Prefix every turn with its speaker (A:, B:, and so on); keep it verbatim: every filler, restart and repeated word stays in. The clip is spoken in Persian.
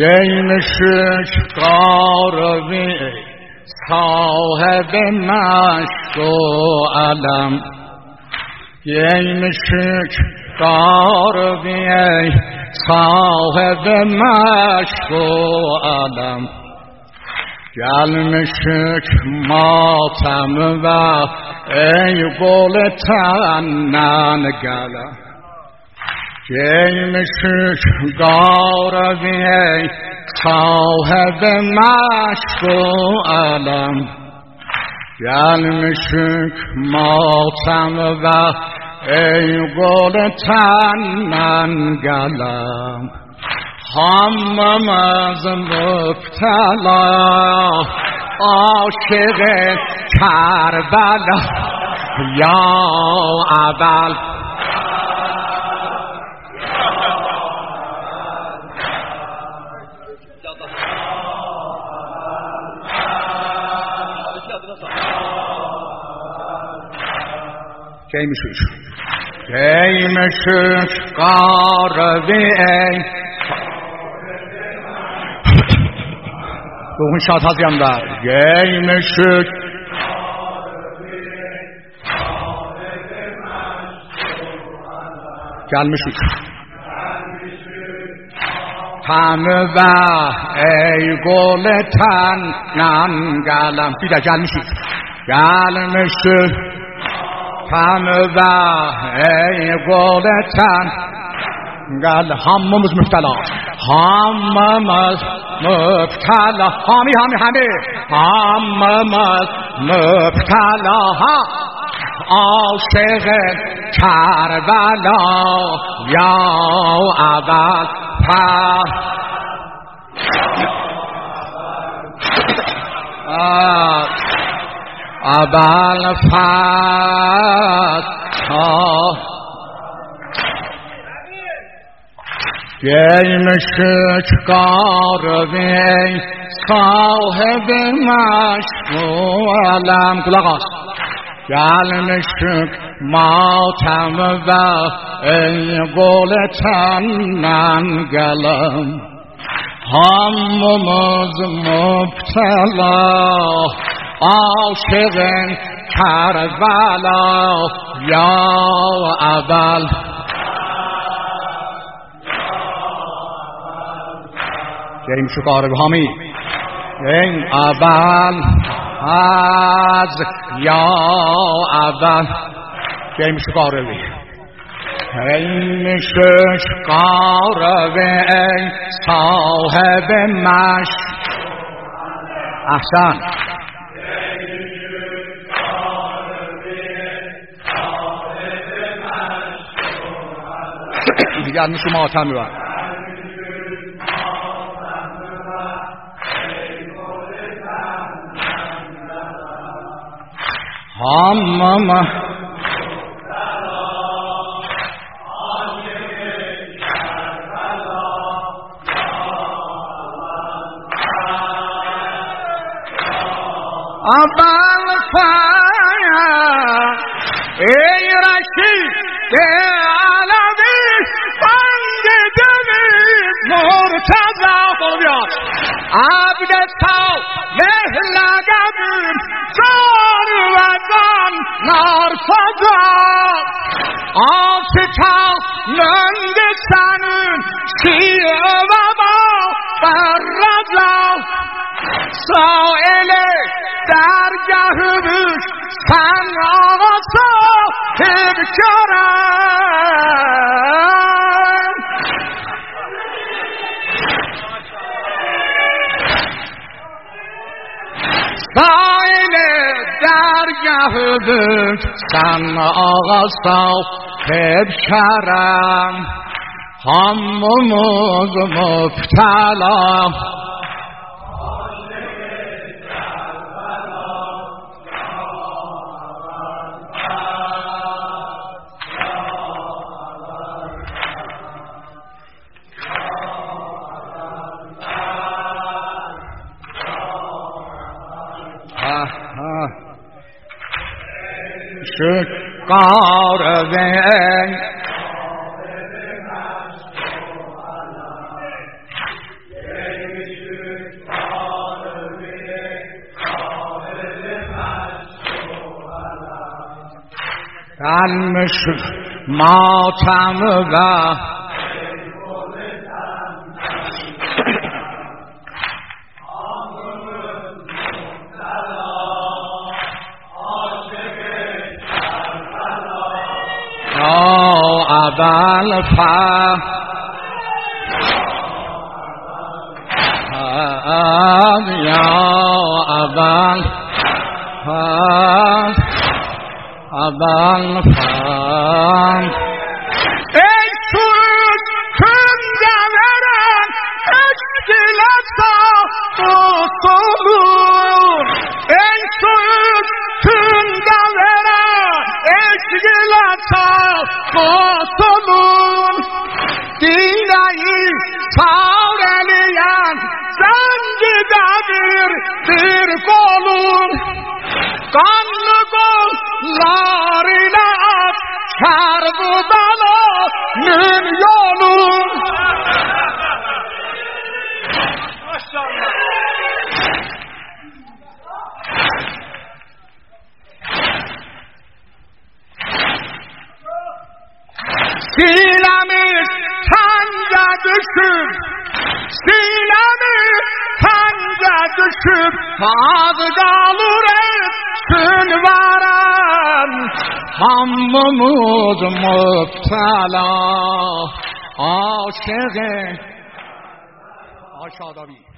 A: این شکاروی صاحب مشک و علم این شکاروی صاحب مشک و علم gelmişik matem ve ey gol tenden gele gelmişik garevi ey sahib meşk و alem gelmişik matem ve ey gol tenden gele هممز مبتلا عاشق کربلا یا اول کی میشوش کی میشوش قاروی اون شاد هزیم در گیم شد گلم شد تن و ای گل تن نن گلم بیده گلم شد گلم شد تن و ای گل تن گل هممز مفتلا هممز مبتلا همی همی همی هممز مبتلا ها عاشق کربلا یا اول پس اول پس گیم شکاروی صاحب مشک و علم گلاغاز گلم شک ماتم و ای گل تنن گلم هممز مبتلا عاشق کربلا یا اول این شکار همی این اول از یا اول این شکار وی این شکار وی صاحب مشک احسن دیگر میشه ماتم میبرد همم اول فایا ای رشید علوی بند دوید مرتضی قلبیات عبد تا مهلگبیم جان و جان نارفضا آستا نند سنون شیع و با بررزا سائل درگه بوش سن آقا صاحب کرم سائل درگه بوش سن آقا صاحب کرم هممز مبتلا شکار وی gelmiş matemime أبا الفهد يا أبا الفهد أبا الفهد ey Türk'ünde veren eşkilata tutulur ey Türk'ünde veren eşkilata tutulur dineyi savreleyen zengidedir bir kolun kanlı kollar ile açar bu belanın yolun. Maşallah. Sinemiz sence düşüp, sinemiz sence düşüp, adı kalır etsin veren, hammımız müptela, aşığı, aşağıda bir.